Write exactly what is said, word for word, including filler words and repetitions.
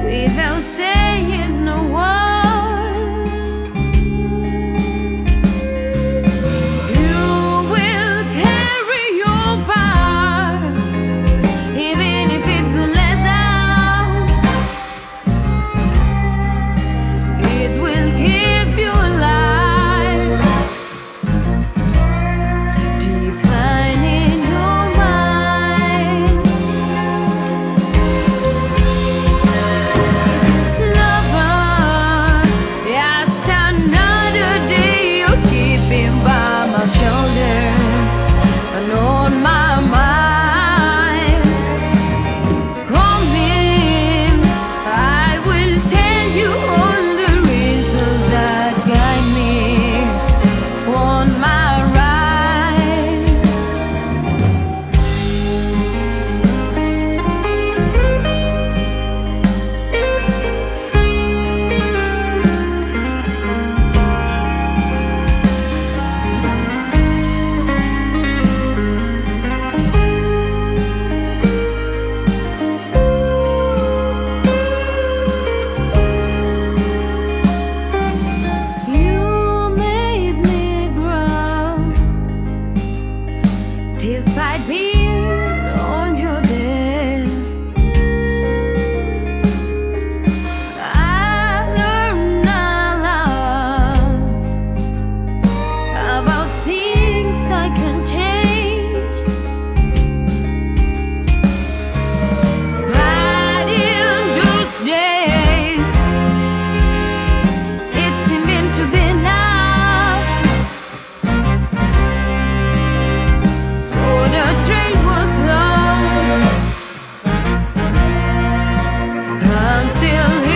without saying no words. You will carry your part, even if it's a letdown. It will keep you alive, defining your mind. Lover, just another day you're keeping by my shoulders and on my mind. Come in, I will tell you all the reasons that guide me on my ride. You made me grow despite being on your death. I learned a lot about things I can change, but in those days it seemed to be enough. So the trail was long, I'm still